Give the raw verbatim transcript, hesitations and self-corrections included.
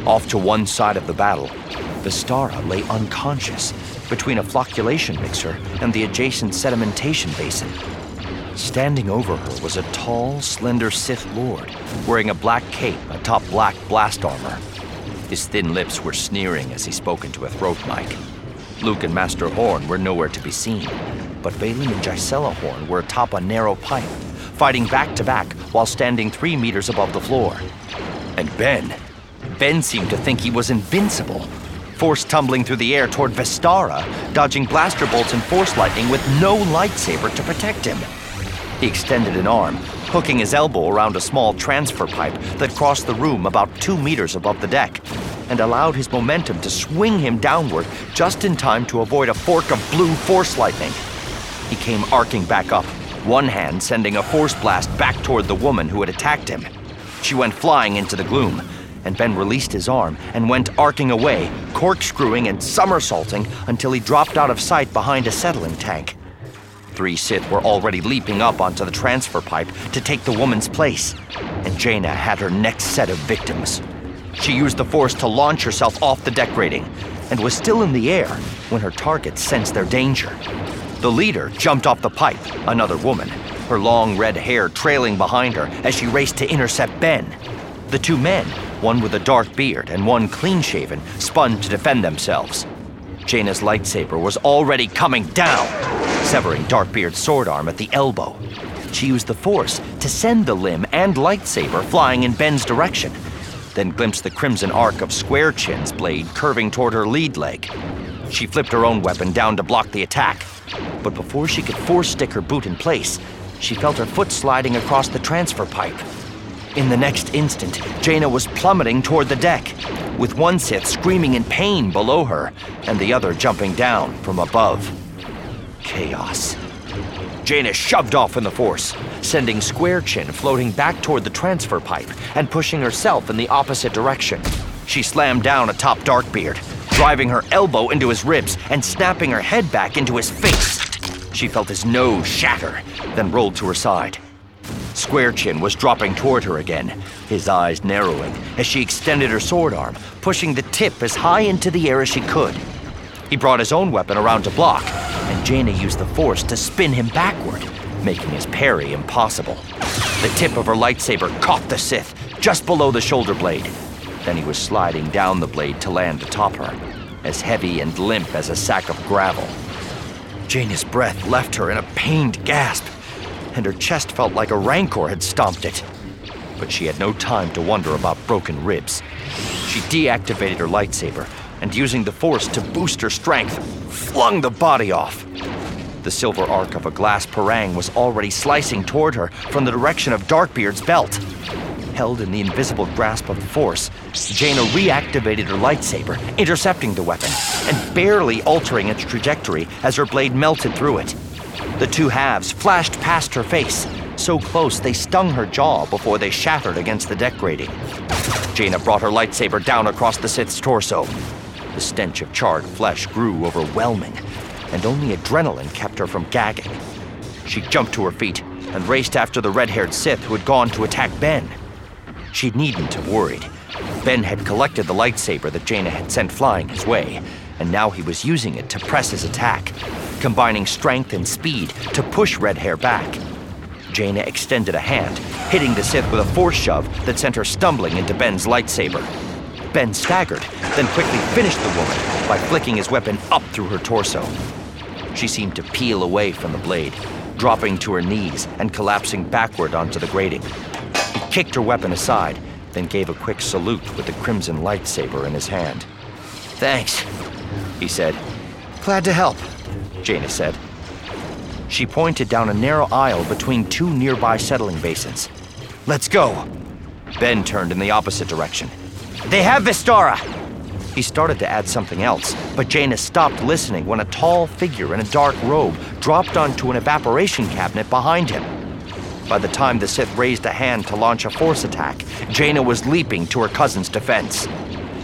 Off to one side of the battle, Vistara lay unconscious between a flocculation mixer and the adjacent sedimentation basin. Standing over her was a tall, slender Sith Lord wearing a black cape atop black blast armor. His thin lips were sneering as he spoke into a throat mic. Luke and Master Horn were nowhere to be seen, but Baylan and Gisela Horn were atop a narrow pipe, fighting back-to-back while standing three meters above the floor. And Ben, Ben seemed to think he was invincible, force tumbling through the air toward Vistara, dodging blaster bolts and force lightning with no lightsaber to protect him. He extended an arm, hooking his elbow around a small transfer pipe that crossed the room about two meters above the deck, and allowed his momentum to swing him downward just in time to avoid a fork of blue force lightning. He came arcing back up, one hand sending a force blast back toward the woman who had attacked him. She went flying into the gloom, and Ben released his arm and went arcing away, corkscrewing and somersaulting until he dropped out of sight behind a settling tank. Three Sith were already leaping up onto the transfer pipe to take the woman's place, and Jaina had her next set of victims. She used the Force to launch herself off the deck grating, and was still in the air when her targets sensed their danger. The leader jumped off the pipe, another woman, her long red hair trailing behind her as she raced to intercept Ben. The two men, one with a dark beard and one clean-shaven, spun to defend themselves. Jaina's lightsaber was already coming down, severing Darkbeard's sword arm at the elbow. She used the Force to send the limb and lightsaber flying in Ben's direction, then glimpsed the crimson arc of Square Chin's blade curving toward her lead leg. She flipped her own weapon down to block the attack, but before she could force stick her boot in place, she felt her foot sliding across the transfer pipe. In the next instant, Jaina was plummeting toward the deck, with one Sith screaming in pain below her and the other jumping down from above. Chaos. Jaina shoved off in the Force, sending Square Chin floating back toward the transfer pipe and pushing herself in the opposite direction. She slammed down atop Darkbeard, driving her elbow into his ribs and snapping her head back into his face. She felt his nose shatter, then rolled to her side. Square Chin was dropping toward her again, his eyes narrowing as she extended her sword arm, pushing the tip as high into the air as she could. He brought his own weapon around to block, and Jaina used the Force to spin him backward, making his parry impossible. The tip of her lightsaber caught the Sith just below the shoulder blade. Then he was sliding down the blade to land atop her, as heavy and limp as a sack of gravel. Jaina's breath left her in a pained gasp, and her chest felt like a rancor had stomped it. But she had no time to wonder about broken ribs. She deactivated her lightsaber, and using the Force to boost her strength, flung the body off. The silver arc of a glass parang was already slicing toward her from the direction of Darkbeard's belt. Held in the invisible grasp of the Force, Jaina reactivated her lightsaber, intercepting the weapon, and barely altering its trajectory as her blade melted through it. The two halves flashed past her face, so close they stung her jaw before they shattered against the deck grating. Jaina brought her lightsaber down across the Sith's torso. The stench of charred flesh grew overwhelming, and only adrenaline kept her from gagging. She jumped to her feet and raced after the red-haired Sith who had gone to attack Ben. She needn't have worried. Ben had collected the lightsaber that Jaina had sent flying his way, and now he was using it to press his attack, combining strength and speed to push Redhair back. Jaina extended a hand, hitting the Sith with a force shove that sent her stumbling into Ben's lightsaber. Ben staggered, then quickly finished the woman by flicking his weapon up through her torso. She seemed to peel away from the blade, dropping to her knees and collapsing backward onto the grating. He kicked her weapon aside, then gave a quick salute with the crimson lightsaber in his hand. "Thanks," he said. "Glad to help," Jaina said. She pointed down a narrow aisle between two nearby settling basins. "Let's go." Ben turned in the opposite direction. "They have Vistara!" He started to add something else, but Jaina stopped listening when a tall figure in a dark robe dropped onto an evaporation cabinet behind him. By the time the Sith raised a hand to launch a Force attack, Jaina was leaping to her cousin's defense.